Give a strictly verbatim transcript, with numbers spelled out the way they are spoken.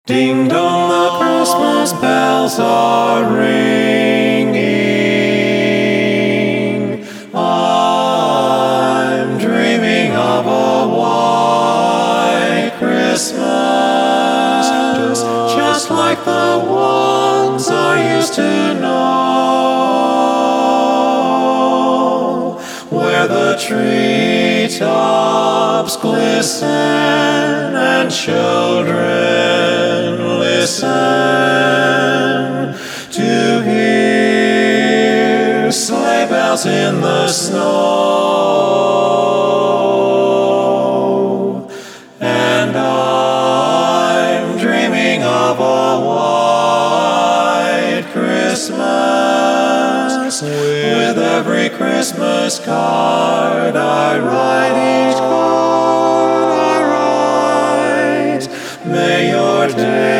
Ding dong, the Christmas bells are ringing. I'm dreaming of a white Christmas, just, just like the ones I used to know, where the treetops glisten and children listen to hear sleigh bells in the snow. And I'm dreaming of a white Christmas, with every Christmas card I write, each card I write, may your day